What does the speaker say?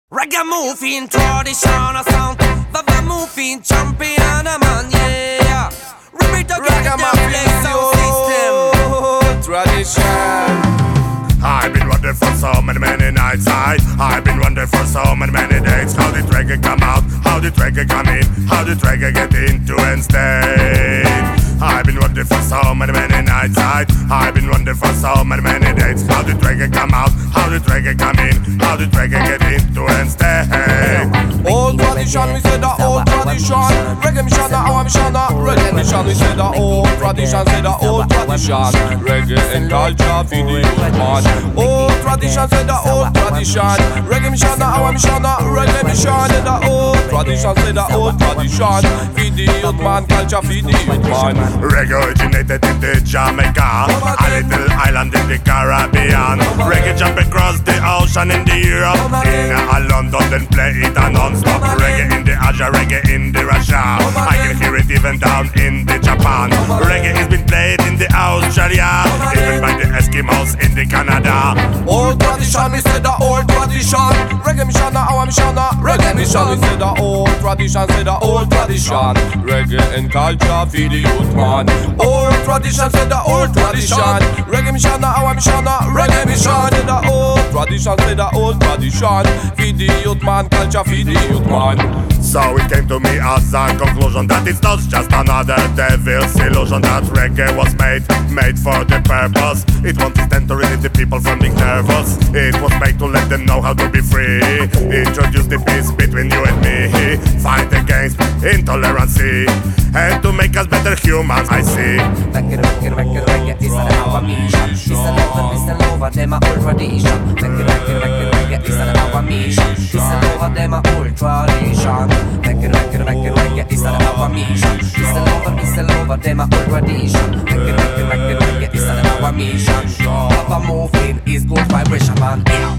Ragamuffin tradition och sånt. Vavamuffin champion man, yeah. Repeat again the sound system. Tradition. I've been wondering for so many nights. I've been wondering for so many days. How did reggae come out? How did reggae come in? How did reggae get into and stay? I've been wondering for so many nights. I've been wondering for so many days. How did reggae come out? How did reggae come in? How did reggae get into and stay? Old tradition, we say the old tradition. Reggae mission, the our mission, reggae mission, we say the old tradition, say the old tradition. Reggae and culture, for the youth man. Old tradition, say the old tradition. Reggae mission, the our mission, reggae mission, the old tradition, say the old tradition. For the youth man, culture, for the youth man. Reggae originated in the Jamaica, a little island in the Caribbean. Reggae jump across the ocean in the Europe, in London, then play it non-stop. Reggae in the Asia, reggae in the Russia. I can hear it even down in the Japan. Reggae has been played in the Australia, even by the Eskimos in the Canada. Old tradition, we say the old tradition. Reggae mission, our mission, reggae mission, we say the old tradition, say the old tradition. Reggae and culture, for the youth man. Old tradition, say the old tradition. Reggae mission, our mission, reggae mission, say the old tradition, say the old tradition. For the youth man, culture, for the youth man. So it came to me as a conclusion that it's not just another devil's illusion. That reggae was made for the purpose. It won't stand to relieve the people from being nervous. It was made to let them know how to be free. Introduce the peace between you and me. Fight against intolerance and to make us better humans, I see. Reggae is our mission. It's over them old tradition. Reggae is our mission. It's over them old tradition. Reggae is our mission. It's over them old tradition. Reggae is our mission. Vavamuffin is good vibration, man.